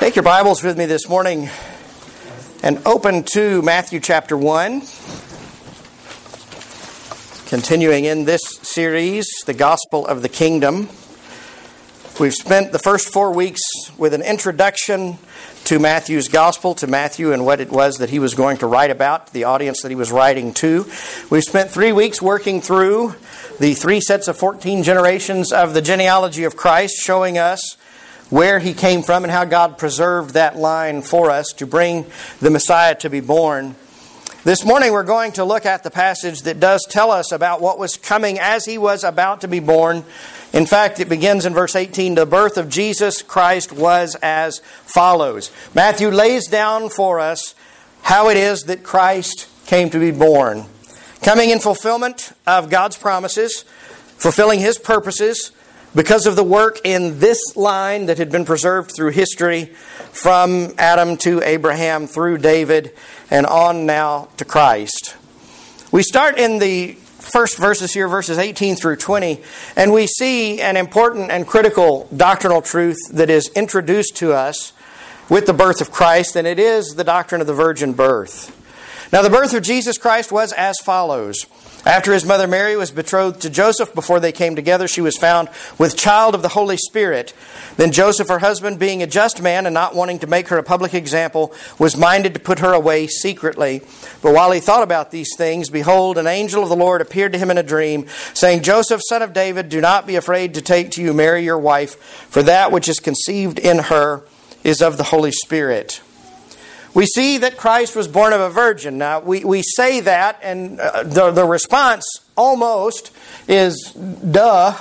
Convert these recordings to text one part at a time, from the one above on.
Take your Bibles with me this morning and open to Matthew chapter 1. Continuing in this series, The Gospel of the Kingdom. We've spent the first 4 weeks with an introduction to Matthew's Gospel, to Matthew and what it was that he was going to write about, the audience that he was writing to. We've spent 3 weeks working through the 3 sets of 14 generations of the genealogy of Christ, showing us where he came from and how God preserved that line for us to bring the Messiah to be born. This morning we're going to look at the passage that does tell us about what was coming as he was about to be born. In fact, it begins in verse 18, the birth of Jesus Christ was as follows. Matthew lays down for us how it is that Christ came to be born. Coming in fulfillment of God's promises, fulfilling His purposes, because of the work in this line that had been preserved through history, from Adam to Abraham, through David, and on now to Christ. We start in the first verses here, verses 18 through 20, and we see an important and critical doctrinal truth that is introduced to us with the birth of Christ, and it is the doctrine of the virgin birth. Now, the birth of Jesus Christ was as follows. After his mother Mary was betrothed to Joseph, before they came together, she was found with child of the Holy Spirit. Then Joseph, her husband, being a just man and not wanting to make her a public example, was minded to put her away secretly. But while he thought about these things, behold, an angel of the Lord appeared to him in a dream, saying, Joseph, son of David, do not be afraid to take to you Mary your wife, for that which is conceived in her is of the Holy Spirit. We see that Christ was born of a virgin. Now, we say that, and the response almost is, duh.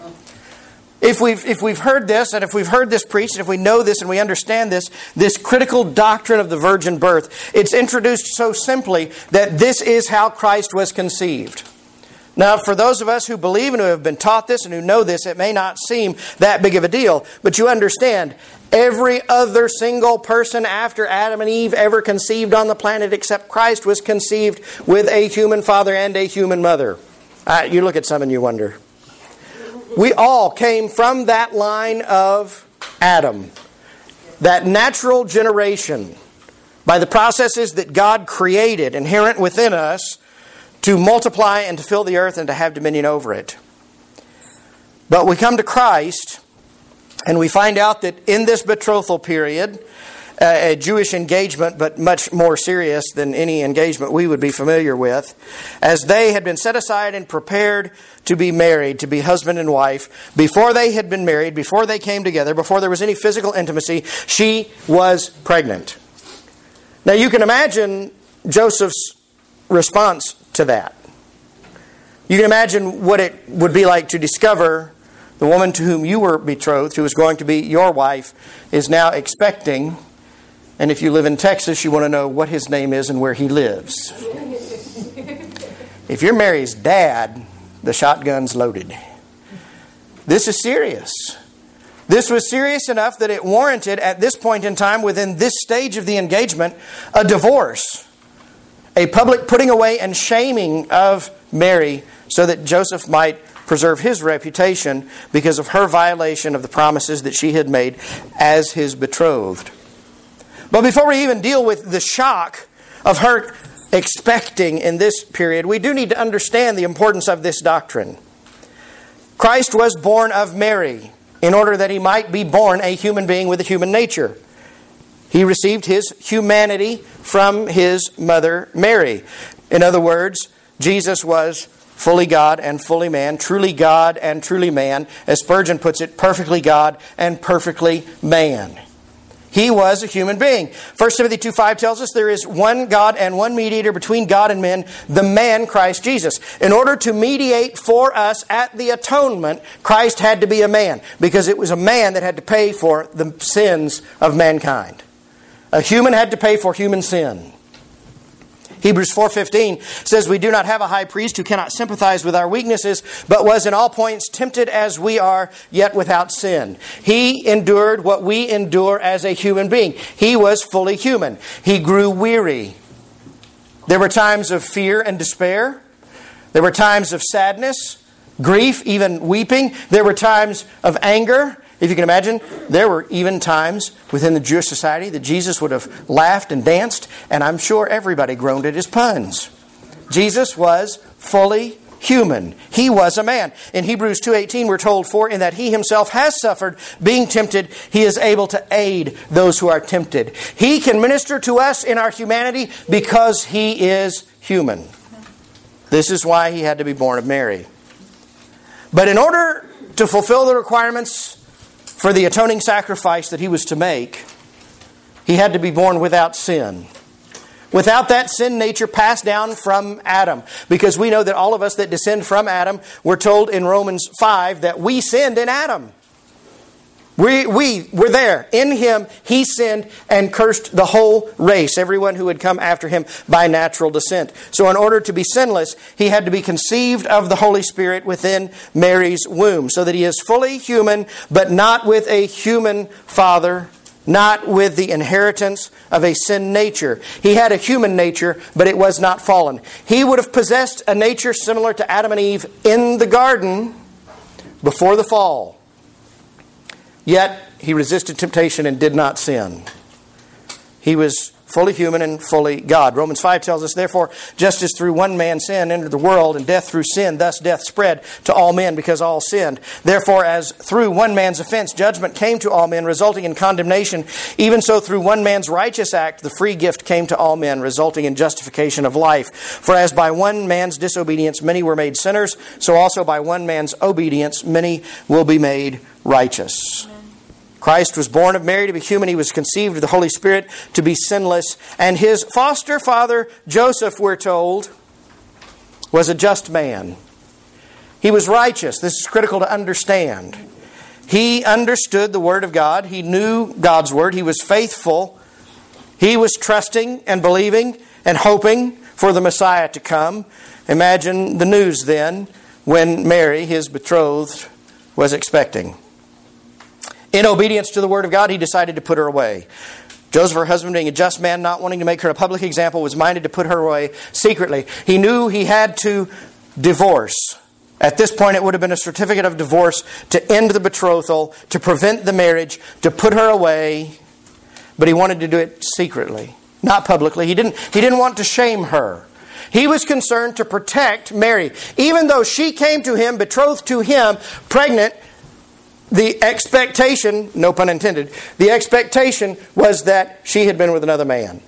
If we've heard this, and if we've heard this preached, and if we know this and we understand this critical doctrine of the virgin birth, it's introduced so simply that this is how Christ was conceived. Now, for those of us who believe and who have been taught this and who know this, it may not seem that big of a deal. But you understand, every other single person after Adam and Eve ever conceived on the planet except Christ was conceived with a human father and a human mother. You look at some and you wonder. We all came from that line of Adam. That natural generation, by the processes that God created inherent within us, to multiply and to fill the earth and to have dominion over it. But we come to Christ and we find out that in this betrothal period, a Jewish engagement, but much more serious than any engagement we would be familiar with, as they had been set aside and prepared to be married, to be husband and wife, before they had been married, before they came together, before there was any physical intimacy, she was pregnant. Now you can imagine Joseph's response to that. You can imagine what it would be like to discover the woman to whom you were betrothed, who was going to be your wife, is now expecting. And if you live in Texas, you want to know what his name is and where he lives. If you're Mary's dad, the shotgun's loaded. This is serious. This was serious enough that it warranted, at this point in time, within this stage of the engagement, a divorce. A public putting away and shaming of Mary so that Joseph might preserve his reputation because of her violation of the promises that she had made as his betrothed. But before we even deal with the shock of her expecting in this period, we do need to understand the importance of this doctrine. Christ was born of Mary in order that he might be born a human being with a human nature. He received his humanity from his mother Mary. In other words, Jesus was fully God and fully man, truly God and truly man. As Spurgeon puts it, perfectly God and perfectly man. He was a human being. 1 Timothy 2:5 tells us there is one God and one mediator between God and men, the man Christ Jesus. In order to mediate for us at the atonement, Christ had to be a man, because it was a man that had to pay for the sins of mankind. A human had to pay for human sin. Hebrews 4:15 says, we do not have a high priest who cannot sympathize with our weaknesses, but was in all points tempted as we are, yet without sin. He endured what we endure as a human being. He was fully human. He grew weary. There were times of fear and despair. There were times of sadness, grief, even weeping. There were times of anger. If you can imagine, there were even times within the Jewish society that Jesus would have laughed and danced, and I'm sure everybody groaned at his puns. Jesus was fully human. He was a man. In Hebrews 2:18 we're told, for in that he himself has suffered, being tempted, he is able to aid those who are tempted. He can minister to us in our humanity because he is human. This is why he had to be born of Mary. But in order to fulfill the requirements for the atoning sacrifice that he was to make, he had to be born without sin. Without that sin nature passed down from Adam. Because we know that all of us that descend from Adam, we're told in Romans 5 that we sinned in Adam. We were there. In him, he sinned and cursed the whole race, everyone who had come after him by natural descent. So in order to be sinless, he had to be conceived of the Holy Spirit within Mary's womb, so that he is fully human, but not with a human father, not with the inheritance of a sin nature. He had a human nature, but it was not fallen. He would have possessed a nature similar to Adam and Eve in the garden before the fall. Yet, he resisted temptation and did not sin. He was fully human and fully God. Romans 5 tells us, therefore, just as through one man sin entered the world, and death through sin, thus death spread to all men because all sinned. Therefore, as through one man's offense judgment came to all men, resulting in condemnation, even so through one man's righteous act the free gift came to all men, resulting in justification of life. For as by one man's disobedience many were made sinners, so also by one man's obedience many will be made righteous. Christ was born of Mary to be human. He was conceived of the Holy Spirit to be sinless. And his foster father, Joseph, we're told, was a just man. He was righteous. This is critical to understand. He understood the Word of God. He knew God's Word. He was faithful. He was trusting and believing and hoping for the Messiah to come. Imagine the news then when Mary, his betrothed, was expecting. In obedience to the Word of God, he decided to put her away. Joseph, her husband, being a just man, not wanting to make her a public example, was minded to put her away secretly. He knew he had to divorce. At this point, it would have been a certificate of divorce to end the betrothal, to prevent the marriage, to put her away. But he wanted to do it secretly, not publicly. He didn't want to shame her. He was concerned to protect Mary. Even though she came to him, betrothed to him, pregnant, the expectation, no pun intended, the expectation was that she had been with another man.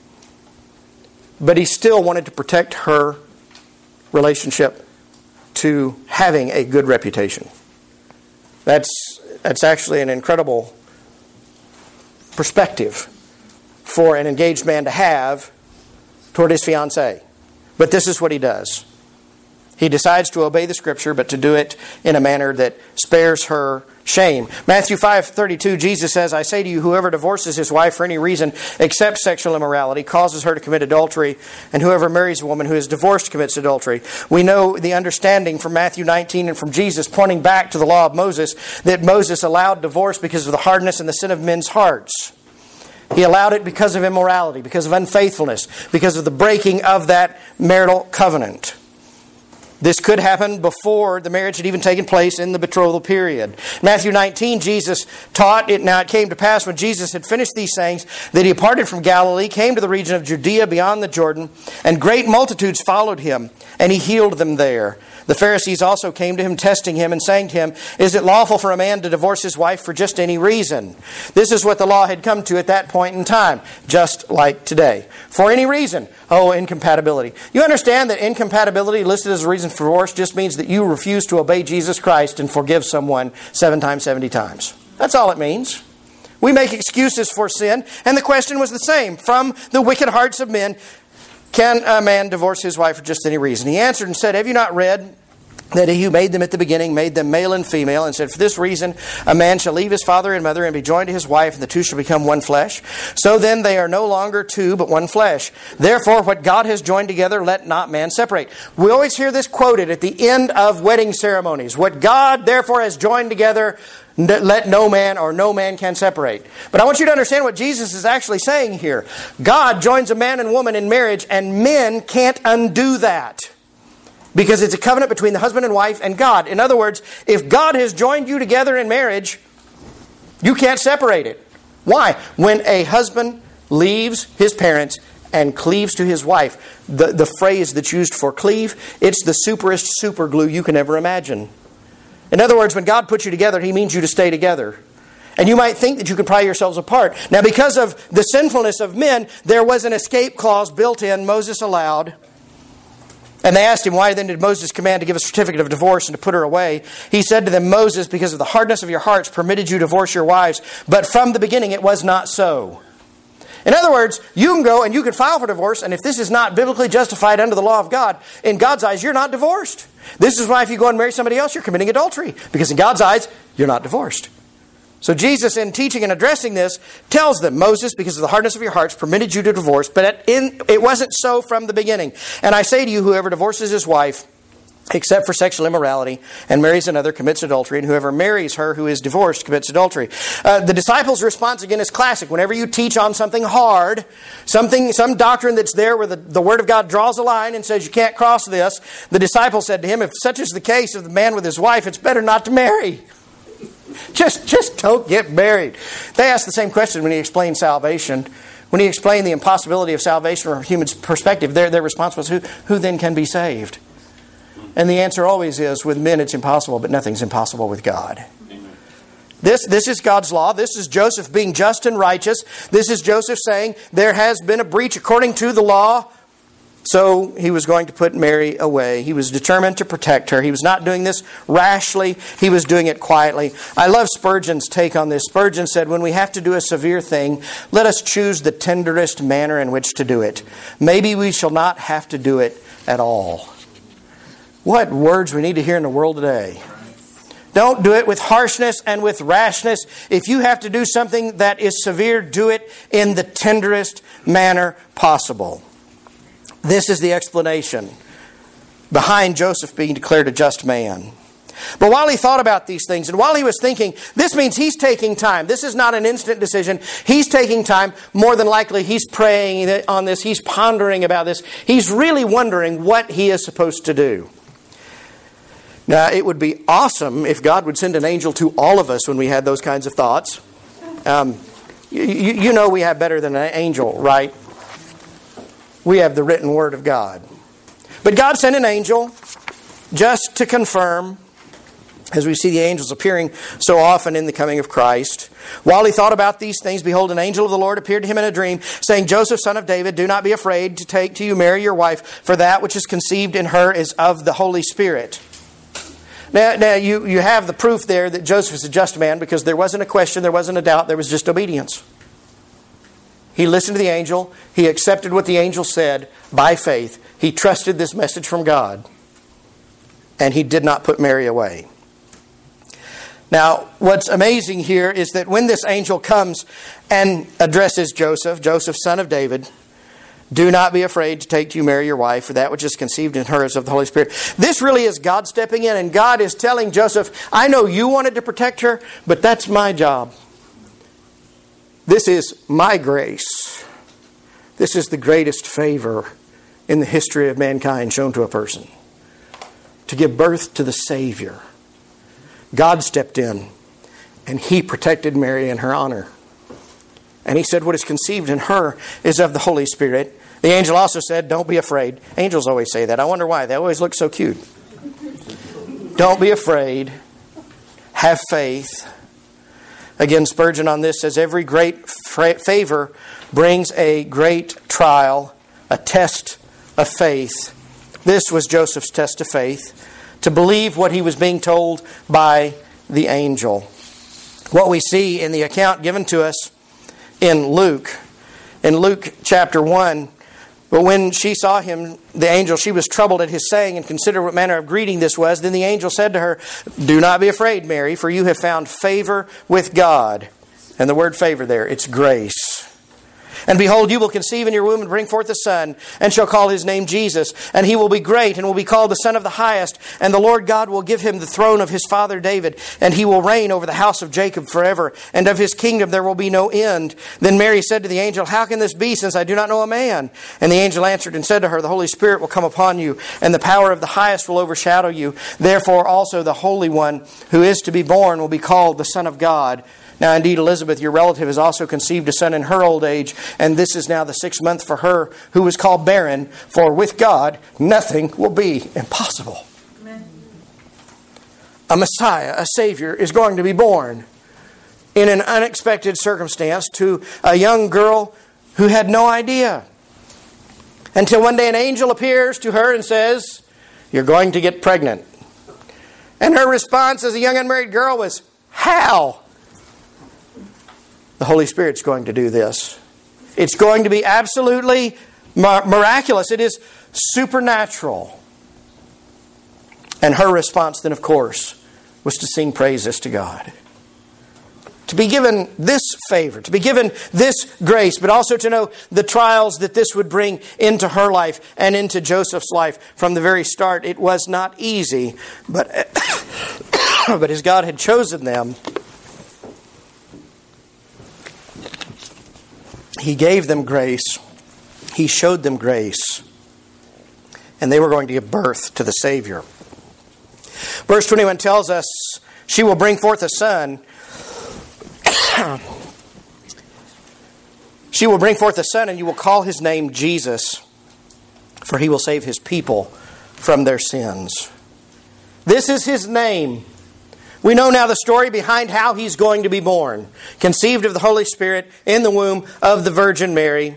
But he still wanted to protect her relationship to having a good reputation. That's actually an incredible perspective for an engaged man to have toward his fiancée. But this is what he does. He decides to obey the Scripture, but to do it in a manner that spares her shame. Matthew 5:32, Jesus says, I say to you, whoever divorces his wife for any reason except sexual immorality causes her to commit adultery, and whoever marries a woman who is divorced commits adultery. We know the understanding from Matthew 19 and from Jesus pointing back to the law of Moses that Moses allowed divorce because of the hardness and the sin of men's hearts. He allowed it because of immorality, because of unfaithfulness, because of the breaking of that marital covenant. This could happen before the marriage had even taken place in the betrothal period. Matthew 19, Jesus taught it. Now it came to pass when Jesus had finished these sayings that he departed from Galilee, came to the region of Judea beyond the Jordan, and great multitudes followed him, and he healed them there. The Pharisees also came to him, testing him and saying to him, is it lawful for a man to divorce his wife for just any reason? This is what the law had come to at that point in time, just like today. For any reason. Oh, incompatibility. You understand that incompatibility listed as a reason for divorce just means that you refuse to obey Jesus Christ and forgive someone 7 times, 70 times. That's all it means. We make excuses for sin, and the question was the same. From the wicked hearts of men, can a man divorce his wife for just any reason? He answered and said, have you not read that he who made them at the beginning made them male and female, and said, for this reason a man shall leave his father and mother and be joined to his wife, and the two shall become one flesh. So then they are no longer two, but one flesh. Therefore what God has joined together, let not man separate. We always hear this quoted at the end of wedding ceremonies. What God therefore has joined together, let no man or no man can separate. But I want you to understand what Jesus is actually saying here. God joins a man and woman in marriage, and men can't undo that. Because it's a covenant between the husband and wife and God. In other words, if God has joined you together in marriage, You can't separate it. Why? When a husband leaves his parents and cleaves to his wife, the phrase that's used for cleave, it's the superest super glue you can ever imagine. In other words, when God puts you together, He means you to stay together. And you might think that you can pry yourselves apart. Now, because of the sinfulness of men, there was an escape clause built in, Moses allowed. And they asked him, why then did Moses command to give a certificate of divorce and to put her away? He said to them, Moses, because of the hardness of your hearts, permitted you to divorce your wives. But from the beginning it was not so. In other words, you can go and you can file for divorce, and if this is not biblically justified under the law of God, in God's eyes, you're not divorced. This is why if you go and marry somebody else, you're committing adultery. Because in God's eyes, you're not divorced. So Jesus, in teaching and addressing this, tells them, Moses, because of the hardness of your hearts, permitted you to divorce, but it wasn't so from the beginning. And I say to you, whoever divorces his wife, except for sexual immorality, and marries another, commits adultery, and whoever marries her who is divorced commits adultery. The disciples' response, again, is classic. Whenever you teach on something hard, some doctrine that's there where the Word of God draws a line and says you can't cross this, the disciples said to him, if such is the case of the man with his wife, it's better not to marry. Just don't get married. They asked the same question when He explained salvation. When He explained the impossibility of salvation from a human perspective, their response was, who then can be saved? And the answer always is, with men it's impossible, but nothing's impossible with God. Amen. This is God's law. This is Joseph being just and righteous. This is Joseph saying there has been a breach according to the law. So he was going to put Mary away. He was determined to protect her. He was not doing this rashly. He was doing it quietly. I love Spurgeon's take on this. Spurgeon said, when we have to do a severe thing, let us choose the tenderest manner in which to do it. Maybe we shall not have to do it at all. What words we need to hear in the world today. Don't do it with harshness and with rashness. If you have to do something that is severe, do it in the tenderest manner possible. This is the explanation behind Joseph being declared a just man. But while he thought about these things, and while he was thinking, this means he's taking time. This is not an instant decision. He's taking time. More than likely, he's praying on this. He's pondering about this. He's really wondering what he is supposed to do. Now, it would be awesome if God would send an angel to all of us when we had those kinds of thoughts. You know we have better than an angel, right? We have the written Word of God. But God sent an angel just to confirm, as we see the angels appearing so often in the coming of Christ. While he thought about these things, behold, an angel of the Lord appeared to him in a dream, saying, Joseph, son of David, do not be afraid to take to you Mary your wife, for that which is conceived in her is of the Holy Spirit. Now you have the proof there that Joseph is a just man, because there wasn't a question, there wasn't a doubt, there was just obedience. He listened to the angel. He accepted what the angel said by faith. He trusted this message from God. And he did not put Mary away. Now, what's amazing here is that when this angel comes and addresses Joseph, Joseph, son of David, do not be afraid to take to you Mary your wife, for that which is conceived in her is of the Holy Spirit. This really is God stepping in, and God is telling Joseph, I know you wanted to protect her, but that's my job. This is my grace. This is the greatest favor in the history of mankind shown to a person. To give birth to the Savior. God stepped in and He protected Mary in her honor. And He said what is conceived in her is of the Holy Spirit. The angel also said, don't be afraid. Angels always say that. I wonder why. They always look so cute. Don't be afraid. Have faith. Again, Spurgeon on this says, every great favor brings a great trial, a test of faith. This was Joseph's test of faith, to believe what he was being told by the angel. What we see in the account given to us in Luke chapter 1, but when she saw him, the angel, she was troubled at his saying and considered what manner of greeting this was. Then the angel said to her, do not be afraid, Mary, for you have found favor with God. And the word favor there, it's grace. And behold, you will conceive in your womb and bring forth a son, and shall call his name Jesus. And he will be great, and will be called the Son of the Highest. And the Lord God will give him the throne of his father David, and he will reign over the house of Jacob forever. And of his kingdom there will be no end. Then Mary said to the angel, how can this be, since I do not know a man? And the angel answered and said to her, the Holy Spirit will come upon you, and the power of the Highest will overshadow you. Therefore also the Holy One who is to be born will be called the Son of God. Now indeed Elizabeth, your relative, has also conceived a son in her old age, and this is now the 6th month for her who was called barren, for with God nothing will be impossible. Amen. A Messiah, a Savior, is going to be born in an unexpected circumstance to a young girl who had no idea. Until one day an angel appears to her and says, "You're going to get pregnant." And her response as a young unmarried girl was, "How?" The Holy Spirit's going to do this. It's going to be absolutely miraculous. It is supernatural. And her response then, of course, was to sing praises to God. To be given this favor, to be given this grace, but also to know the trials that this would bring into her life and into Joseph's life from the very start. It was not easy, but, but as God had chosen them, He gave them grace. He showed them grace. And they were going to give birth to the Savior. Verse 21 tells us, she will bring forth a son. She will bring forth a son, and you will call his name Jesus, for he will save his people from their sins. This is his name. We know now the story behind how he's going to be born. Conceived of the Holy Spirit in the womb of the Virgin Mary.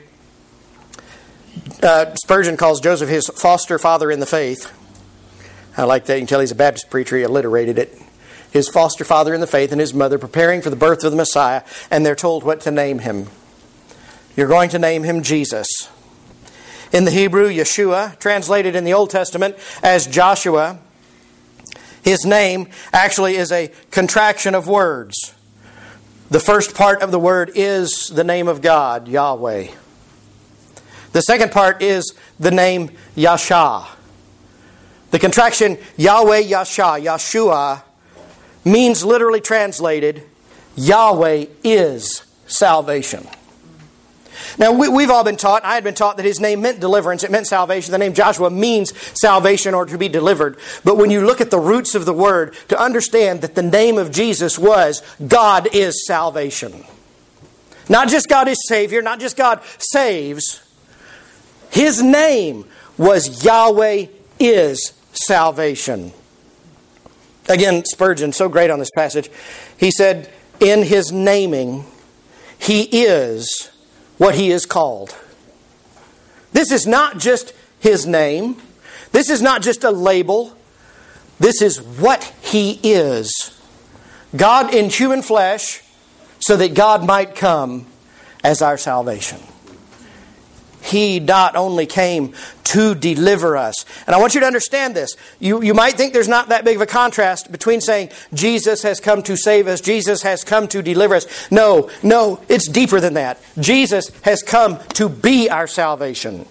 Spurgeon calls Joseph his foster father in the faith. I like that. You can tell he's a Baptist preacher. He alliterated it. His foster father in the faith and his mother preparing for the birth of the Messiah. And they're told what to name him. You're going to name him Jesus. In the Hebrew, Yeshua, translated in the Old Testament as Joshua. His name actually is a contraction of words. The first part of the word is the name of God, Yahweh. The second part is the name Yasha. The contraction Yahweh Yasha, Yeshua, means literally translated, Yahweh is salvation. Now, we've all been taught, I had been taught that his name meant deliverance. It meant salvation. The name Joshua means salvation or to be delivered. But when you look at the roots of the word, to understand that the name of Jesus was God is salvation. Not just God is Savior, not just God saves. His name was Yahweh is salvation. Again, Spurgeon, so great on this passage. He said, in his naming, he is what he is called. This is not just his name. This is not just a label. This is what he is. God in human flesh, so that God might come as our salvation. He not only came to deliver us. And I want you to understand this. You might think there's not that big of a contrast between saying Jesus has come to save us, Jesus has come to deliver us. No, it's deeper than that. Jesus has come to be our salvation.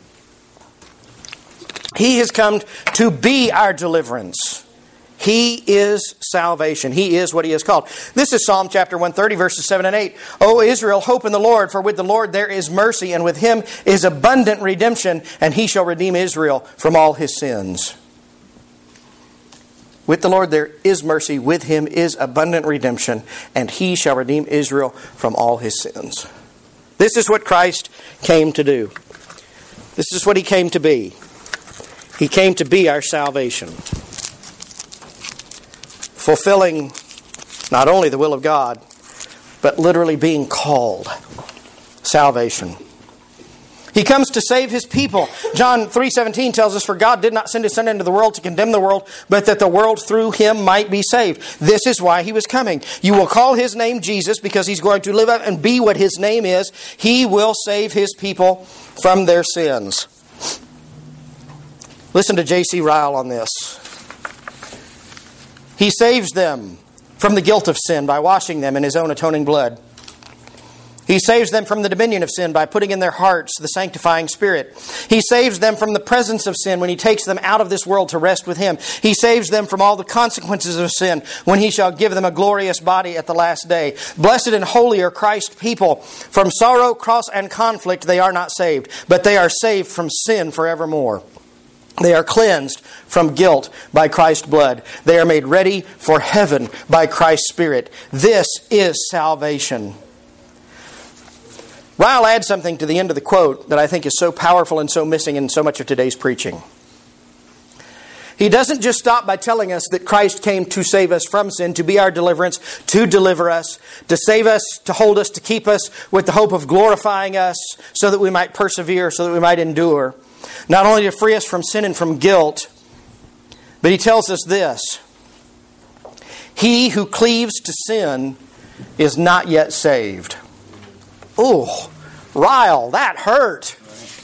He has come to be our deliverance. He is salvation. He is what he is called. This is Psalm chapter 130, verses 7 and 8. O Israel, hope in the Lord, for with the Lord there is mercy, and with him is abundant redemption, and he shall redeem Israel from all his sins. With the Lord there is mercy, with him is abundant redemption, and he shall redeem Israel from all his sins. This is what Christ came to do. This is what he came to be. He came to be our salvation. Fulfilling not only the will of God, but literally being called salvation. He comes to save his people. John 3:17 tells us, for God did not send his Son into the world to condemn the world, but that the world through him might be saved. This is why he was coming. You will call his name Jesus because he's going to live up and be what his name is. He will save his people from their sins. Listen to J.C. Ryle on this. He saves them from the guilt of sin by washing them in his own atoning blood. He saves them from the dominion of sin by putting in their hearts the sanctifying Spirit. He saves them from the presence of sin when he takes them out of this world to rest with him. He saves them from all the consequences of sin when he shall give them a glorious body at the last day. Blessed and holy are Christ's people. From sorrow, cross, and conflict they are not saved, but they are saved from sin forevermore. They are cleansed from guilt by Christ's blood. They are made ready for heaven by Christ's Spirit. This is salvation. Ryle adds something to the end of the quote that I think is so powerful and so missing in so much of today's preaching. He doesn't just stop by telling us that Christ came to save us from sin, to be our deliverance, to deliver us, to save us, to hold us, to keep us with the hope of glorifying us so that we might persevere, so that we might endure. Not only to free us from sin and from guilt, but he tells us this: he who cleaves to sin is not yet saved. Ooh, Ryle, that hurt.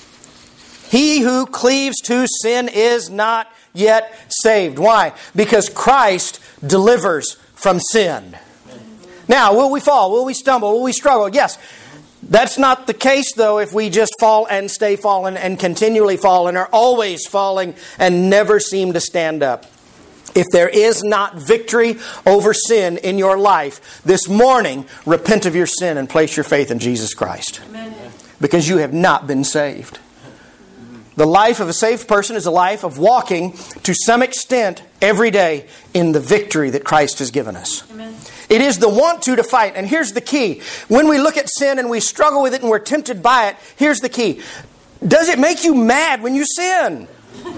He who cleaves to sin is not yet saved. Why? Because Christ delivers from sin. Now, will we fall? Will we stumble? Will we struggle? Yes. That's not the case, though, if we just fall and stay fallen and continually fall and are always falling and never seem to stand up. If there is not victory over sin in your life, this morning, repent of your sin and place your faith in Jesus Christ. Amen. Because you have not been saved. The life of a saved person is a life of walking to some extent every day in the victory that Christ has given us. Amen. It is the want to fight. And here's the key. When we look at sin and we struggle with it and we're tempted by it, here's the key. Does it make you mad when you sin?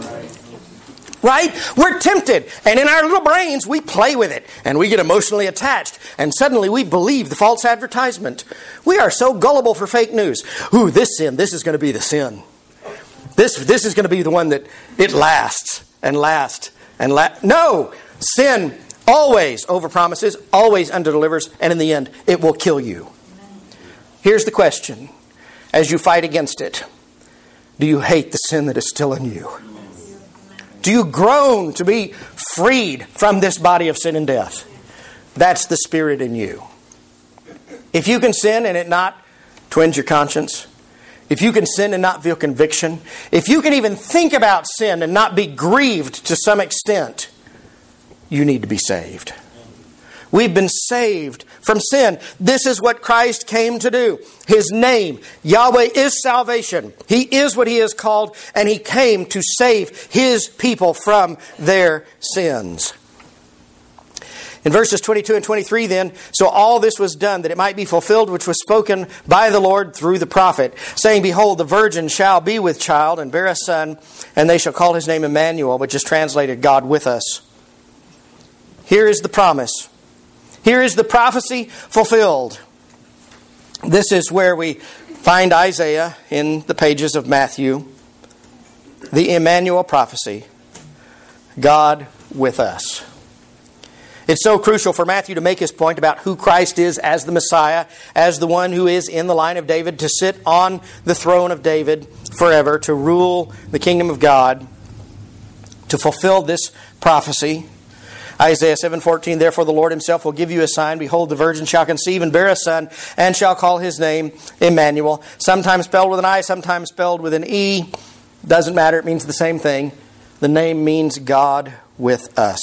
Right? We're tempted. And in our little brains, we play with it. And we get emotionally attached. And suddenly we believe the false advertisement. We are so gullible for fake news. Ooh, this sin, this is going to be the sin. This is going to be the one that it lasts and lasts and lasts. No! Sin always overpromises, always underdelivers, and in the end, it will kill you. Here's the question. As you fight against it, do you hate the sin that is still in you? Do you groan to be freed from this body of sin and death? That's the Spirit in you. If you can sin and it not twinge your conscience, if you can sin and not feel conviction, if you can even think about sin and not be grieved to some extent, you need to be saved. We've been saved from sin. This is what Christ came to do. His name, Yahweh, is salvation. He is what He is called, and He came to save His people from their sins. In verses 22 and 23 then, so all this was done that it might be fulfilled which was spoken by the Lord through the prophet, saying, Behold, the virgin shall be with child and bear a son, and they shall call his name Emmanuel, which is translated God with us. Here is the promise. Here is the prophecy fulfilled. This is where we find Isaiah in the pages of Matthew. The Emmanuel prophecy. God with us. It's so crucial for Matthew to make his point about who Christ is as the Messiah, as the one who is in the line of David, to sit on the throne of David forever, to rule the kingdom of God, to fulfill this prophecy. Isaiah 7:14, Therefore the Lord Himself will give you a sign. Behold, the virgin shall conceive and bear a son, and shall call His name Emmanuel. Sometimes spelled with an I, sometimes spelled with an E. Doesn't matter, it means the same thing. The name means God with us.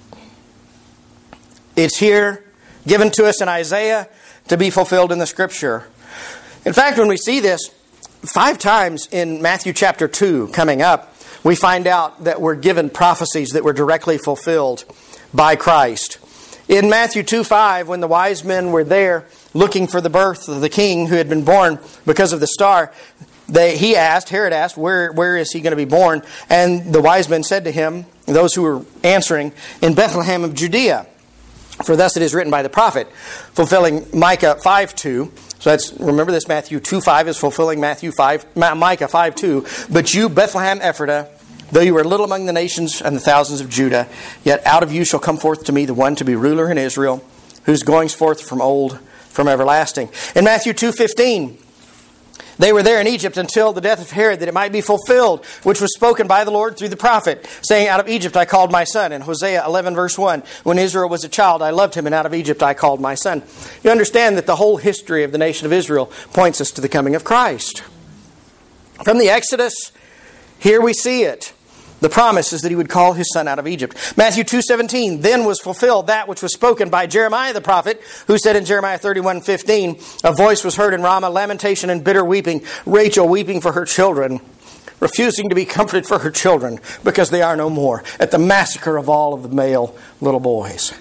It's here, given to us in Isaiah, to be fulfilled in the Scripture. In fact, when we see this 5 times in Matthew chapter 2 coming up, we find out that we're given prophecies that were directly fulfilled by Christ. In Matthew 2:5, when the wise men were there looking for the birth of the king who had been born because of the star, Herod asked, where is he going to be born? And the wise men said to him, those who were answering, in Bethlehem of Judea. For thus it is written by the prophet, fulfilling Micah 5:2. So remember this, Matthew 2:5 is fulfilling Micah 5:2. But you, Bethlehem Ephratah, though you are little among the nations and the thousands of Judah, yet out of you shall come forth to me the one to be ruler in Israel, whose goings forth from old, from everlasting. In Matthew 2:15, they were there in Egypt until the death of Herod, that it might be fulfilled, which was spoken by the Lord through the prophet, saying, Out of Egypt I called my son. In Hosea 11 verse 1, When Israel was a child, I loved him, and out of Egypt I called my son. You understand that the whole history of the nation of Israel points us to the coming of Christ. From the Exodus, here we see it. The promise is that He would call His son out of Egypt. Matthew 2:17, Then was fulfilled that which was spoken by Jeremiah the prophet, who said in Jeremiah 31:15, A voice was heard in Ramah, lamentation and bitter weeping, Rachel weeping for her children, refusing to be comforted for her children because they are no more, at the massacre of all of the male little boys.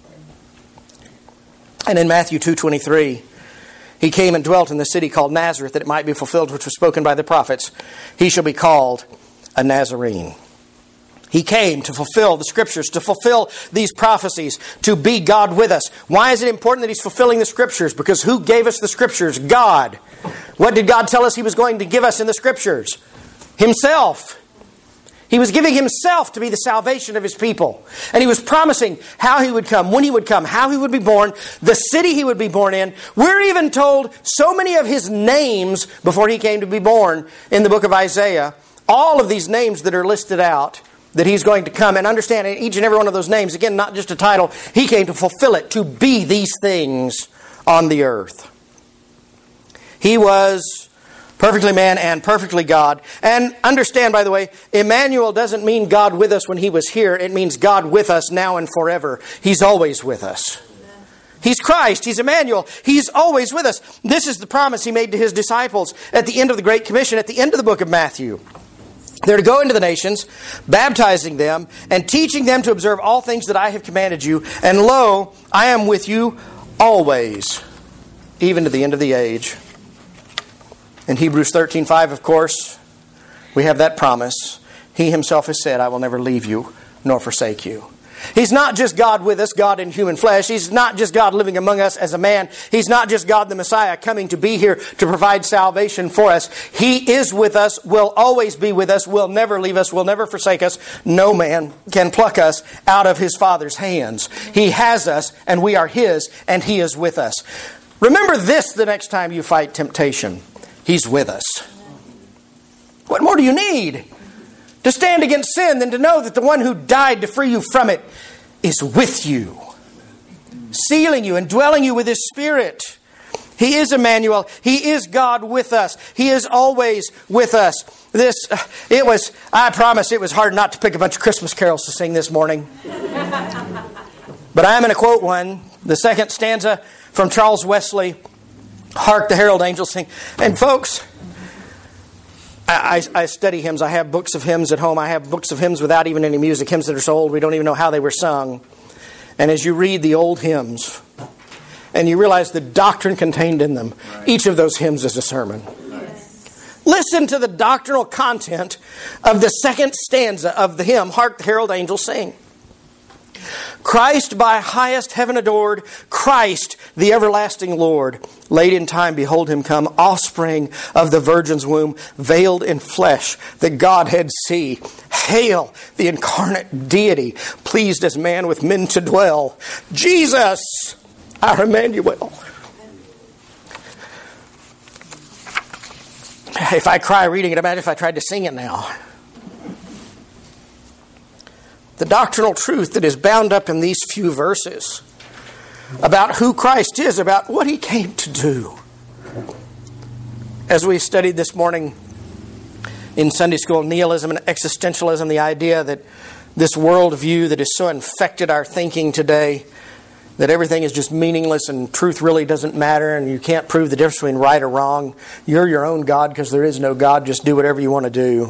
And in Matthew 2:23, he came and dwelt in the city called Nazareth, that it might be fulfilled which was spoken by the prophets. He shall be called a Nazarene. He came to fulfill the Scriptures, to fulfill these prophecies, to be God with us. Why is it important that He's fulfilling the Scriptures? Because who gave us the Scriptures? God. What did God tell us He was going to give us in the Scriptures? Himself. He was giving Himself to be the salvation of His people. And He was promising how He would come, when He would come, how He would be born, the city He would be born in. We're even told so many of His names before He came to be born in the book of Isaiah. All of these names that are listed out, that He's going to come. And understand each and every one of those names, again, not just a title. He came to fulfill it, to be these things on the earth. He was perfectly man and perfectly God. And understand, by the way, Emmanuel doesn't mean God with us when He was here. It means God with us now and forever. He's always with us. He's Christ. He's Emmanuel. He's always with us. This is the promise He made to His disciples at the end of the Great Commission, at the end of the book of Matthew. They're to go into the nations, baptizing them and teaching them to observe all things that I have commanded you. And lo, I am with you always, even to the end of the age. In Hebrews 13:5, of course, we have that promise. He Himself has said, I will never leave you nor forsake you. He's not just God with us, God in human flesh. He's not just God living among us as a man. He's not just God the Messiah coming to be here to provide salvation for us. He is with us, will always be with us, will never leave us, will never forsake us. No man can pluck us out of His Father's hands. He has us and we are His, and He is with us. Remember this the next time you fight temptation. He's with us. What more do you need to stand against sin than to know that the one who died to free you from it is with you, sealing you and dwelling you with His Spirit? He is Emmanuel. He is God with us. He is always with us. I promise it was hard not to pick a bunch of Christmas carols to sing this morning. But I'm going to quote one, the second stanza from Charles Wesley. Hark the herald angels sing. And folks, I study hymns. I have books of hymns at home. I have books of hymns without even any music. Hymns that are so old we don't even know how they were sung. And as you read the old hymns, and you realize the doctrine contained in them, each of those hymns is a sermon. Listen to the doctrinal content of the second stanza of the hymn, Hark the herald angels sing. Christ by highest heaven adored, Christ the everlasting Lord, late in time behold Him come, offspring of the Virgin's womb, veiled in flesh, the Godhead see. Hail the incarnate deity, pleased as man with men to dwell. Jesus, our Emmanuel. If I cry reading it, imagine if I tried to sing it now. The doctrinal truth that is bound up in these few verses about who Christ is, about what He came to do. As we studied this morning in Sunday school, nihilism and existentialism, the idea that this worldview that has so infected our thinking today, that everything is just meaningless and truth really doesn't matter and you can't prove the difference between right or wrong. You're your own God because there is no God. Just do whatever you want to do.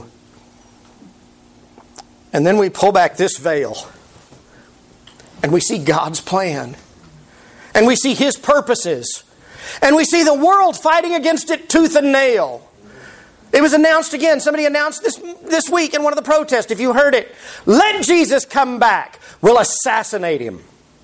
And then we pull back this veil and we see God's plan. And we see His purposes. And we see the world fighting against it tooth and nail. It was announced again. Somebody announced this week in one of the protests, if you heard it. Let Jesus come back. We'll assassinate Him.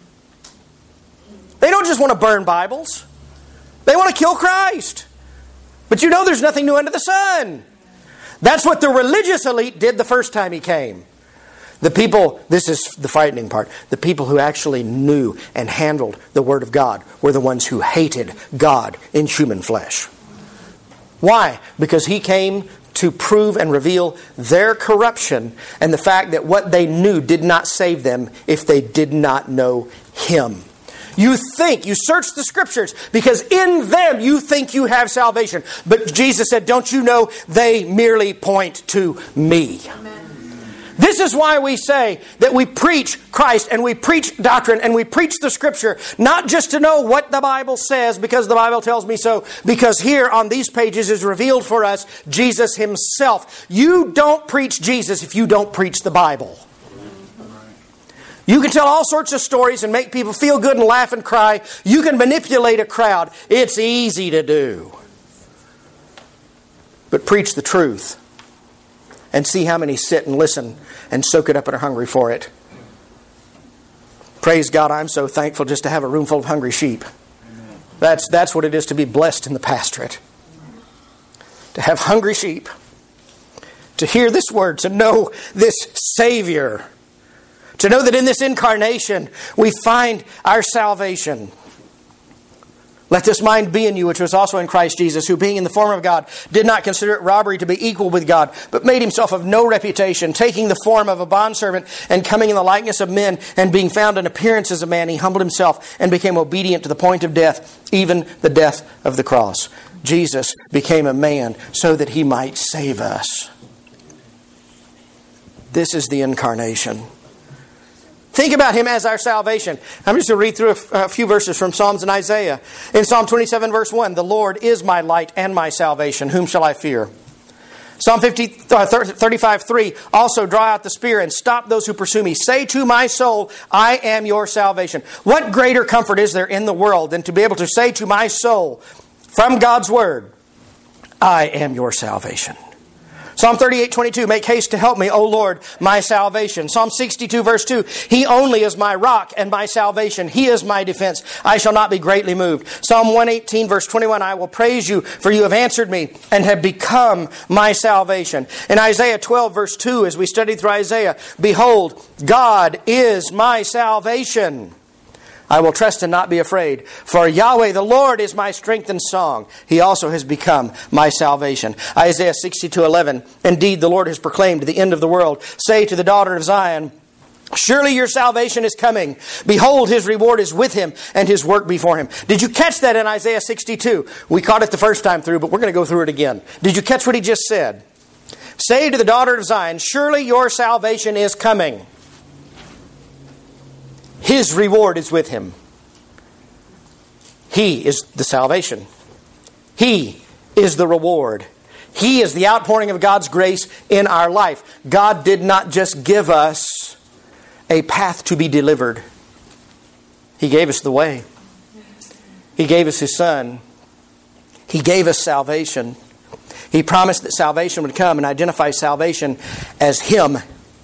They don't just want to burn Bibles. They want to kill Christ. But you know there's nothing new under the sun. That's what the religious elite did the first time He came. The people, this is the frightening part, the people who actually knew and handled the Word of God were the ones who hated God in human flesh. Why? Because He came to prove and reveal their corruption and the fact that what they knew did not save them if they did not know Him. You search the Scriptures because in them you think you have salvation. But Jesus said, don't you know they merely point to me. Amen. This is why we say that we preach Christ and we preach doctrine and we preach the Scripture, not just to know what the Bible says because the Bible tells me so, because here on these pages is revealed for us Jesus Himself. You don't preach Jesus if you don't preach the Bible. You can tell all sorts of stories and make people feel good and laugh and cry. You can manipulate a crowd. It's easy to do. But preach the truth and see how many sit and listen and soak it up and are hungry for it. Praise God, I'm so thankful just to have a room full of hungry sheep. That's what it is to be blessed in the pastorate. To have hungry sheep. To hear this word, to know this Savior. To know that in this incarnation we find our salvation. Let this mind be in you, which was also in Christ Jesus, who being in the form of God, did not consider it robbery to be equal with God, but made Himself of no reputation, taking the form of a bondservant and coming in the likeness of men, and being found in appearance as a man, He humbled Himself and became obedient to the point of death, even the death of the cross. Jesus became a man so that He might save us. This is the incarnation. Think about Him as our salvation. I'm just going to read through a few verses from Psalms and Isaiah. In Psalm 27 verse 1, the Lord is my light and my salvation. Whom shall I fear? Psalm 35:3, also draw out the spear and stop those who pursue me. Say to my soul, I am your salvation. What greater comfort is there in the world than to be able to say to my soul, from God's Word, I am your salvation. Psalm 38:22, make haste to help me, O Lord, my salvation. Psalm 62 verse 2, He only is my rock and my salvation. He is my defense. I shall not be greatly moved. Psalm 118 verse 21, I will praise you, for you have answered me and have become my salvation. In Isaiah 12 verse 2, as we studied through Isaiah, behold, God is my salvation. I will trust and not be afraid. For Yahweh, the Lord, is my strength and song. He also has become my salvation. Isaiah 62:11. Indeed, the Lord has proclaimed the end of the world. Say to the daughter of Zion, surely your salvation is coming. Behold, His reward is with Him and His work before Him. Did you catch that in Isaiah 62? We caught it the first time through, but we're going to go through it again. Did you catch what he just said? Say to the daughter of Zion, surely your salvation is coming. His reward is with Him. He is the salvation. He is the reward. He is the outpouring of God's grace in our life. God did not just give us a path to be delivered. He gave us the way. He gave us His Son. He gave us salvation. He promised that salvation would come and identify salvation as Him.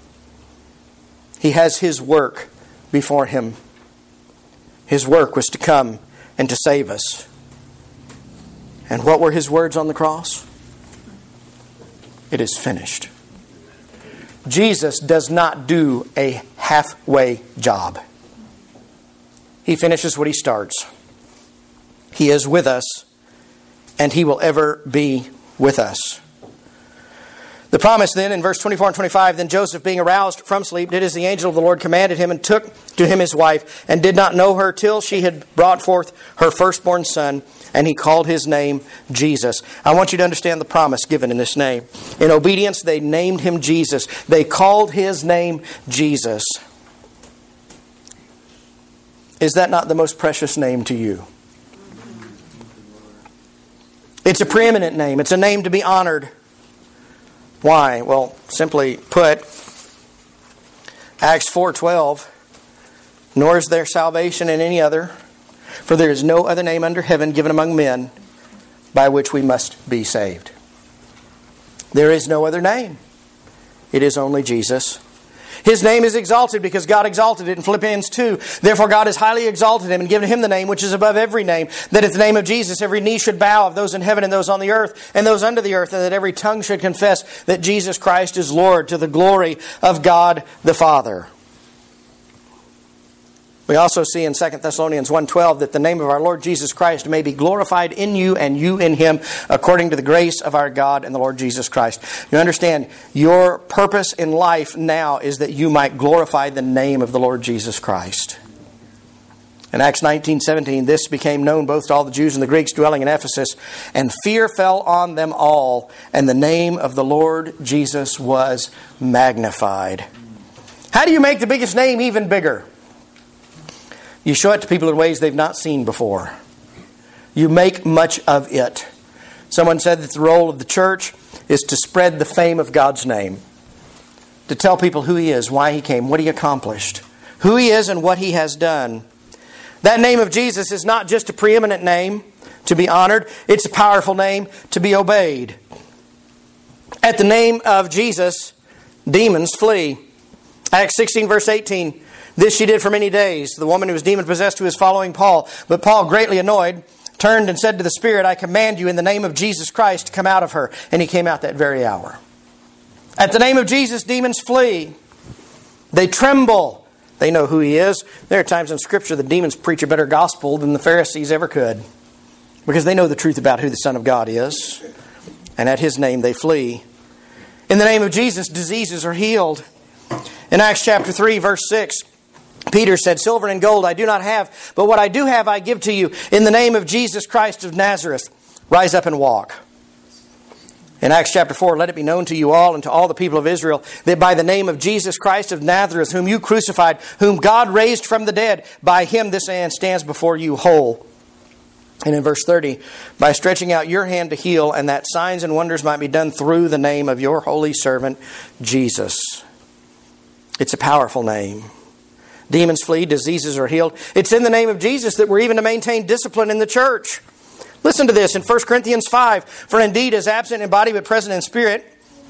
He has His work before Him. His work was to come and to save us. And what were His words on the cross? It is finished. Jesus does not do a halfway job. He finishes what He starts. He is with us, and He will ever be with us. The promise then in verse 24 and 25, then Joseph, being aroused from sleep, did as the angel of the Lord commanded him, and took to him his wife, and did not know her till she had brought forth her firstborn son, and he called his name Jesus. I want you to understand the promise given in this name. In obedience, they named him Jesus. They called his name Jesus. Is that not the most precious name to you? It's a preeminent name. It's a name to be honored. Why? Well, simply put, Acts 4:12, nor is there salvation in any other, for there is no other name under heaven given among men by which we must be saved. There is no other name. It is only Jesus. His name is exalted because God exalted it in Philippians 2. Therefore God has highly exalted Him and given Him the name which is above every name, that at the name of Jesus every knee should bow, of those in heaven and those on the earth and those under the earth, and that every tongue should confess that Jesus Christ is Lord, to the glory of God the Father. We also see in 2 Thessalonians 1:12 that the name of our Lord Jesus Christ may be glorified in you and you in Him, according to the grace of our God and the Lord Jesus Christ. You understand, your purpose in life now is that you might glorify the name of the Lord Jesus Christ. In Acts 19:17, this became known both to all the Jews and the Greeks dwelling in Ephesus, and fear fell on them all, and the name of the Lord Jesus was magnified. How do you make the biggest name even bigger? You show it to people in ways they've not seen before. You make much of it. Someone said that the role of the church is to spread the fame of God's name. To tell people who He is, why He came, what He accomplished, who He is and what He has done. That name of Jesus is not just a preeminent name to be honored. It's a powerful name to be obeyed. At the name of Jesus, demons flee. Acts 16 verse 18. This she did for many days. The woman who was demon-possessed who was following Paul. But Paul, greatly annoyed, turned and said to the spirit, I command you in the name of Jesus Christ to come out of her. And he came out that very hour. At the name of Jesus, demons flee. They tremble. They know who He is. There are times in Scripture the demons preach a better gospel than the Pharisees ever could. Because they know the truth about who the Son of God is. And at His name they flee. In the name of Jesus, diseases are healed. In Acts chapter 3, verse 6, Peter said, Silver and gold I do not have, but what I do have I give to you. In the name of Jesus Christ of Nazareth, rise up and walk. In Acts chapter 4, let it be known to you all and to all the people of Israel that by the name of Jesus Christ of Nazareth, whom you crucified, whom God raised from the dead, by Him this man stands before you whole. And in verse 30, by stretching out your hand to heal, and that signs and wonders might be done through the name of your holy servant, Jesus. It's a powerful name. Demons flee, diseases are healed. It's in the name of Jesus that we're even to maintain discipline in the church. Listen to this in 1 Corinthians 5. For indeed, as absent in body but present in spirit,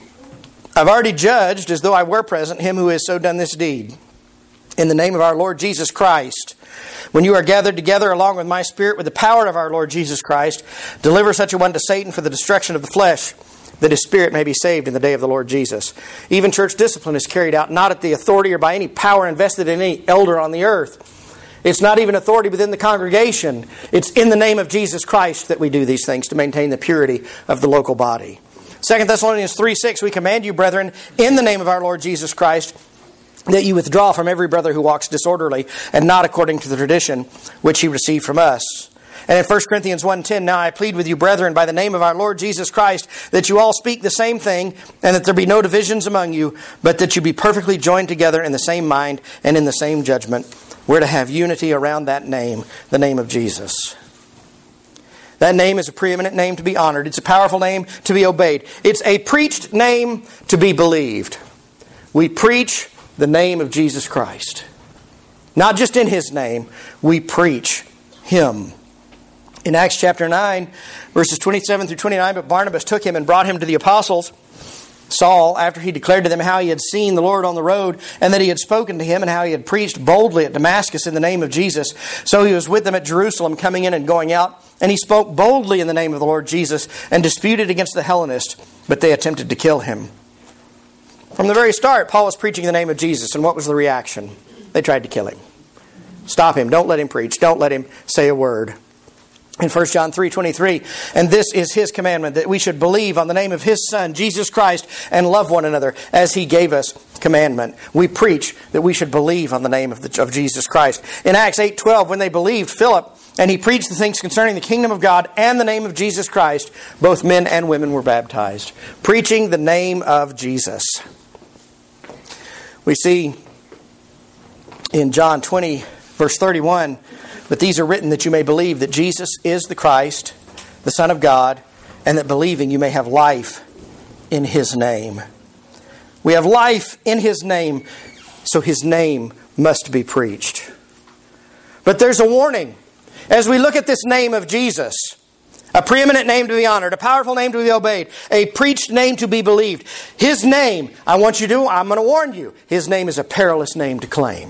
I've already judged, as though I were present, him who has so done this deed. In the name of our Lord Jesus Christ, when you are gathered together along with my spirit with the power of our Lord Jesus Christ, deliver such a one to Satan for the destruction of the flesh, that his spirit may be saved in the day of the Lord Jesus. Even church discipline is carried out not at the authority or by any power invested in any elder on the earth. It's not even authority within the congregation. It's in the name of Jesus Christ that we do these things to maintain the purity of the local body. 2 Thessalonians 3:6, we command you, brethren, in the name of our Lord Jesus Christ, that you withdraw from every brother who walks disorderly and not according to the tradition which he received from us. And in 1 Corinthians 1:10, now I plead with you, brethren, by the name of our Lord Jesus Christ, that you all speak the same thing, and that there be no divisions among you, but that you be perfectly joined together in the same mind and in the same judgment. We're to have unity around that name, the name of Jesus. That name is a preeminent name to be honored. It's a powerful name to be obeyed. It's a preached name to be believed. We preach the name of Jesus Christ. Not just in His name, we preach Him. In Acts chapter 9, verses 27 through 29, but Barnabas took him and brought him to the apostles. Saul, after he declared to them how he had seen the Lord on the road, and that he had spoken to him, and how he had preached boldly at Damascus in the name of Jesus. So he was with them at Jerusalem, coming in and going out. And he spoke boldly in the name of the Lord Jesus, and disputed against the Hellenists, but they attempted to kill him. From the very start, Paul was preaching the name of Jesus, and what was the reaction? They tried to kill him. Stop him. Don't let him preach. Don't let him say a word. In 1 John 3:23, and this is His commandment, that we should believe on the name of His Son, Jesus Christ, and love one another as He gave us commandment. We preach that we should believe on the name of Jesus Christ. In Acts 8:12, when they believed Philip, and he preached the things concerning the kingdom of God and the name of Jesus Christ, both men and women were baptized. Preaching the name of Jesus. We see in John 20, verse 31, but these are written that you may believe that Jesus is the Christ, the Son of God, and that believing you may have life in His name. We have life in His name, so His name must be preached. But there's a warning. As we look at this name of Jesus, a preeminent name to be honored, a powerful name to be obeyed, a preached name to be believed. His name, I'm going to warn you, His name is a perilous name to claim.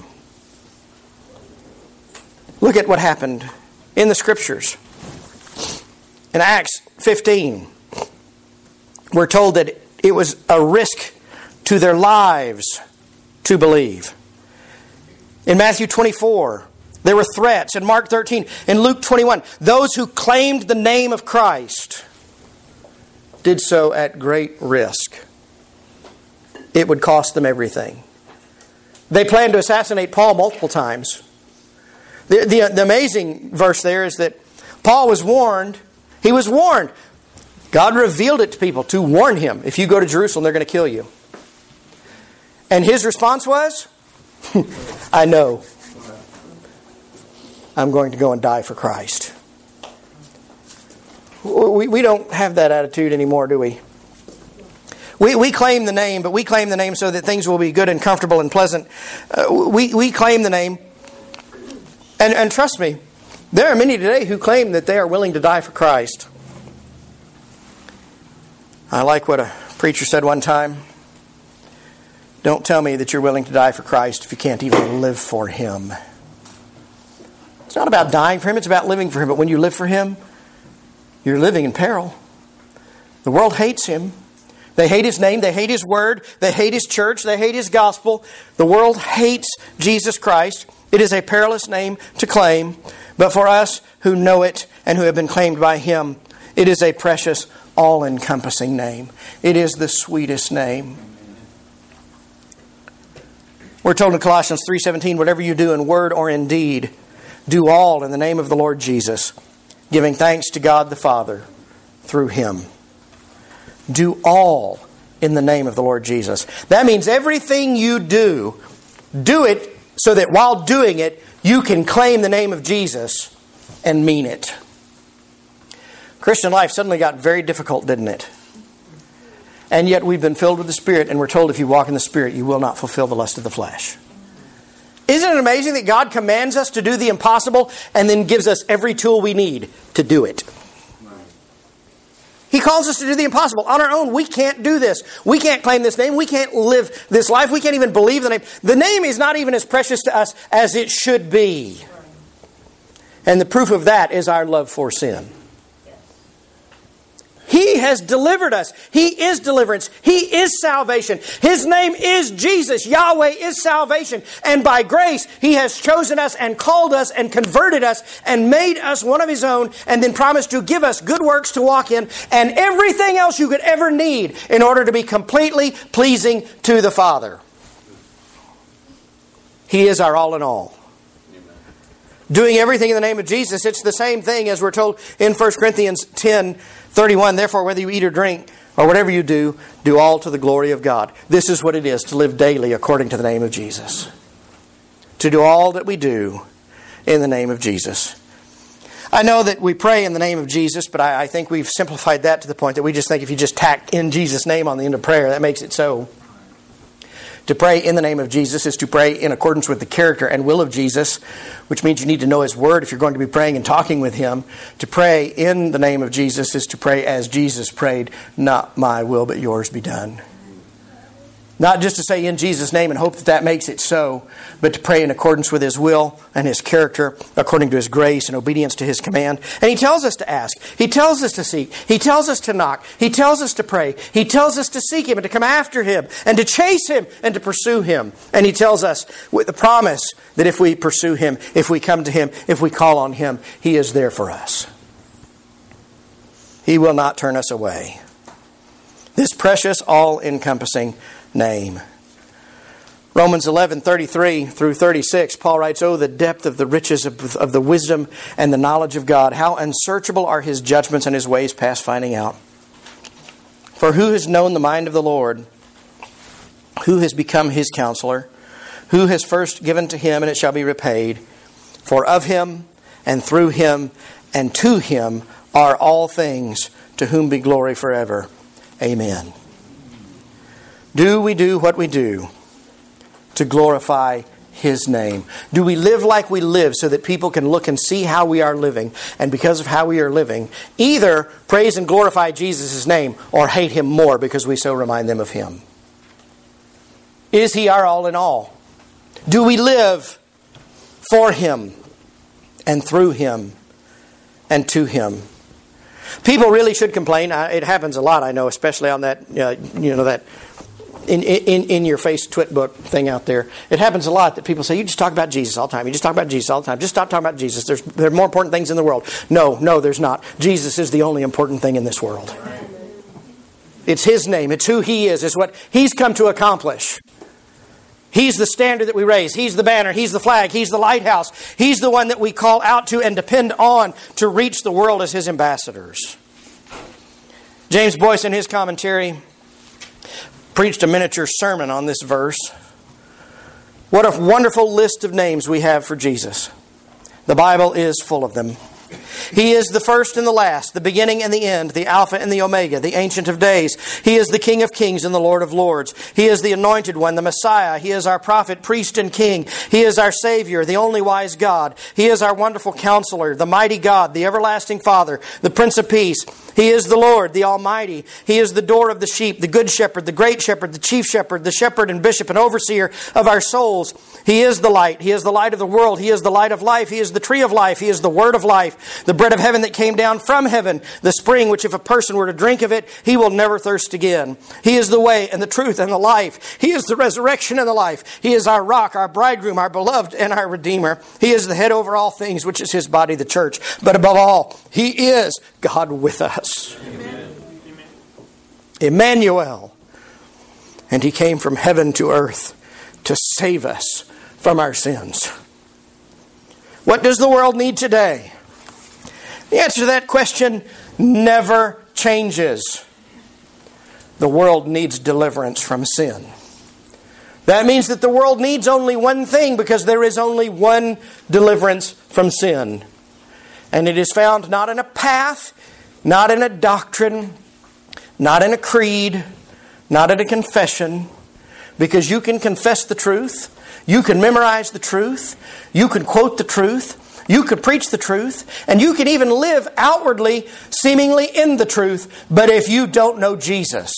Look at what happened in the Scriptures. In Acts 15, we're told that it was a risk to their lives to believe. In Matthew 24, there were threats. In Mark 13, in Luke 21, those who claimed the name of Christ did so at great risk. It would cost them everything. They planned to assassinate Paul multiple times. The amazing verse there is that Paul was warned. He was warned. God revealed it to people to warn him. If you go to Jerusalem, they're going to kill you. And his response was, I know. I'm going to go and die for Christ. We don't have that attitude anymore, do we? We claim the name, but we claim the name so that things will be good and comfortable and pleasant. We claim the name. And trust me, there are many today who claim that they are willing to die for Christ. I like what a preacher said one time. Don't tell me that you're willing to die for Christ if you can't even live for Him. It's not about dying for Him, it's about living for Him. But when you live for Him, you're living in peril. The world hates Him. They hate His name, they hate His word, they hate His church, they hate His gospel. The world hates Jesus Christ. It is a perilous name to claim, but for us who know it and who have been claimed by Him, it is a precious, all-encompassing name. It is the sweetest name. We're told in Colossians 3:17, whatever you do in word or in deed, do all in the name of the Lord Jesus, giving thanks to God the Father through Him. Do all in the name of the Lord Jesus. That means everything you do it so that while doing it, you can claim the name of Jesus and mean it. Christian life suddenly got very difficult, didn't it? And yet we've been filled with the Spirit, and we're told if you walk in the Spirit, you will not fulfill the lust of the flesh. Isn't it amazing that God commands us to do the impossible and then gives us every tool we need to do it? He calls us to do the impossible. On our own, we can't do this. We can't claim this name. We can't live this life. We can't even believe the name. The name is not even as precious to us as it should be. And the proof of that is our love for sin. He has delivered us. He is deliverance. He is salvation. His name is Jesus. Yahweh is salvation. And by grace, He has chosen us and called us and converted us and made us one of His own, and then promised to give us good works to walk in and everything else you could ever need in order to be completely pleasing to the Father. He is our all in all. Doing everything in the name of Jesus, it's the same thing as we're told in 1 Corinthians 10:31. Therefore, whether you eat or drink or whatever you do, do all to the glory of God. This is what it is to live daily according to the name of Jesus. To do all that we do in the name of Jesus. I know that we pray in the name of Jesus, but I think we've simplified that to the point that we just think if you just tack in Jesus' name on the end of prayer, that makes it so. To pray in the name of Jesus is to pray in accordance with the character and will of Jesus, which means you need to know His Word if you're going to be praying and talking with Him. To pray in the name of Jesus is to pray as Jesus prayed, not my will but yours be done. Not just to say in Jesus' name and hope that that makes it so, but to pray in accordance with His will and His character, according to His grace and obedience to His command. And He tells us to ask. He tells us to seek. He tells us to knock. He tells us to pray. He tells us to seek Him and to come after Him and to chase Him and to pursue Him. And He tells us with the promise that if we pursue Him, if we come to Him, if we call on Him, He is there for us. He will not turn us away. This precious, all-encompassing name. Romans 11:33 through 36, Paul writes, "Oh, the depth of the riches of the wisdom and the knowledge of God! How unsearchable are His judgments and His ways past finding out! For who has known the mind of the Lord? Who has become His counselor? Who has first given to Him, and it shall be repaid? For of Him, and through Him, and to Him are all things, to whom be glory forever. Amen." Do we do what we do to glorify His name? Do we live like we live so that people can look and see how we are living, and because of how we are living, either praise and glorify Jesus' name or hate Him more because we so remind them of Him? Is He our all in all? Do we live for Him and through Him and to Him? People really should complain. It happens a lot, I know, especially on that, that in your face twit book thing out there. It happens a lot that people say, you just talk about Jesus all the time. You just talk about Jesus all the time. Just stop talking about Jesus. There are more important things in the world. No, there's not. Jesus is the only important thing in this world. It's His name. It's who He is. It's what He's come to accomplish. He's the standard that we raise. He's the banner. He's the flag. He's the lighthouse. He's the one that we call out to and depend on to reach the world as His ambassadors. James Boyce, in his commentary, preached a miniature sermon on this verse. What a wonderful list of names we have for Jesus. The Bible is full of them. He is the first and the last, the beginning and the end, the Alpha and the Omega, the Ancient of Days. He is the King of Kings and the Lord of Lords. He is the Anointed One, the Messiah. He is our Prophet, Priest, and King. He is our Savior, the only wise God. He is our wonderful Counselor, the mighty God, the everlasting Father, the Prince of Peace. He is the Lord, the Almighty. He is the door of the sheep, the Good Shepherd, the Great Shepherd, the Chief Shepherd, the Shepherd and Bishop and Overseer of our souls. He is the light. He is the light of the world. He is the light of life. He is the tree of life. He is the word of life, the bread of heaven that came down from heaven, the spring which if a person were to drink of it, he will never thirst again. He is the way and the truth and the life. He is the resurrection and the life. He is our rock, our bridegroom, our beloved, and our Redeemer. He is the head over all things, which is His body, the church. But above all, He is God with us. Amen. Emmanuel. And He came from heaven to earth to save us from our sins. What does the world need today? The answer to that question never changes. The world needs deliverance from sin. That means that the world needs only one thing, because there is only one deliverance from sin. And it is found not in a path, not in a doctrine, not in a creed, not in a confession, because you can confess the truth, you can memorize the truth, you can quote the truth, you could preach the truth, and you can even live outwardly, seemingly in the truth. But if you don't know Jesus,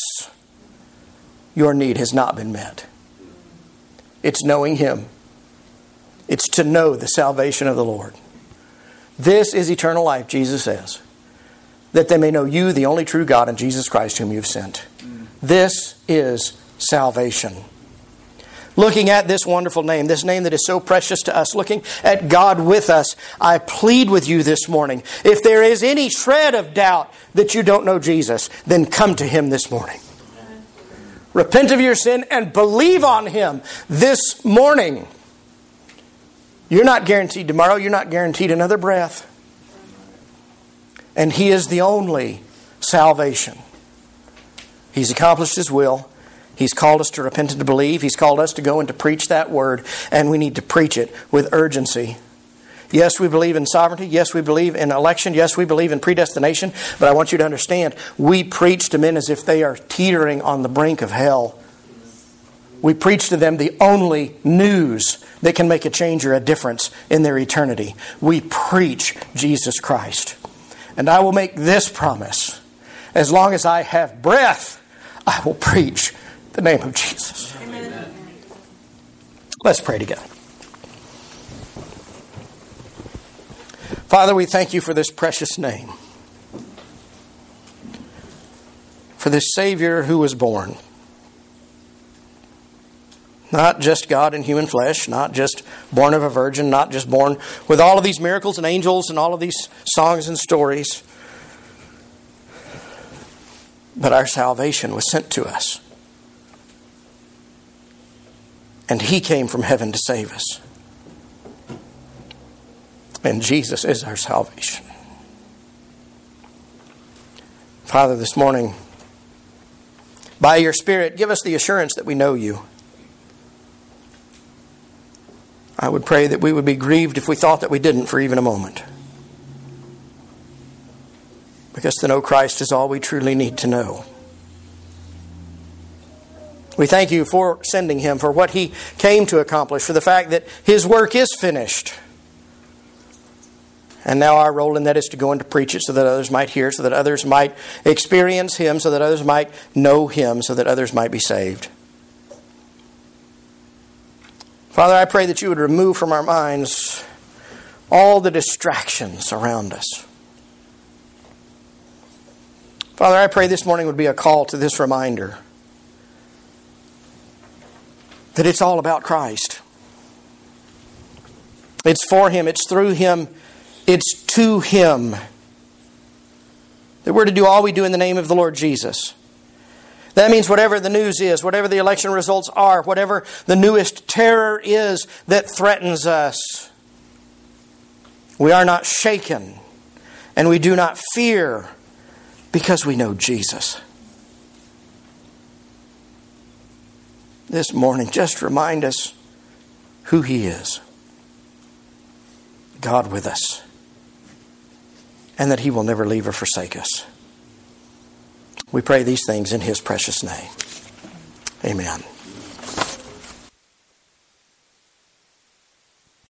your need has not been met. It's knowing Him. It's to know the salvation of the Lord. This is eternal life, Jesus says, that they may know you, the only true God, and Jesus Christ whom you've sent. This is salvation. Looking at this wonderful name, this name that is so precious to us, looking at God with us, I plead with you this morning, if there is any shred of doubt that you don't know Jesus, then come to Him this morning. Repent of your sin and believe on Him this morning. You're not guaranteed tomorrow. You're not guaranteed another breath. And He is the only salvation. He's accomplished His will. He's called us to repent and to believe. He's called us to go and to preach that word. And we need to preach it with urgency. Yes, we believe in sovereignty. Yes, we believe in election. Yes, we believe in predestination. But I want you to understand, we preach to men as if they are teetering on the brink of hell. We preach to them the only news that can make a change or a difference in their eternity. We preach Jesus Christ. And I will make this promise. As long as I have breath, I will preach the name of Jesus. Amen. Let's pray together. Father, we thank You for this precious name. For this Savior who was born. Not just God in human flesh, not just born of a virgin, not just born with all of these miracles and angels and all of these songs and stories. But our salvation was sent to us. And He came from heaven to save us. And Jesus is our salvation. Father, this morning, by Your Spirit, give us the assurance that we know You. I would pray that we would be grieved if we thought that we didn't for even a moment. Because to know Christ is all we truly need to know. We thank You for sending Him, for what He came to accomplish, for the fact that His work is finished. And now our role in that is to go and to preach it so that others might hear, so that others might experience Him, so that others might know Him, so that others might be saved. Father, I pray that You would remove from our minds all the distractions around us. Father, I pray this morning would be a call to this reminder that it's all about Christ. It's for Him, it's through Him, it's to Him. That we're to do all we do in the name of the Lord Jesus. That means whatever the news is, whatever the election results are, whatever the newest terror is that threatens us, we are not shaken and we do not fear because we know Jesus. This morning, just remind us who He is. God with us. And that He will never leave or forsake us. We pray these things in His precious name. Amen.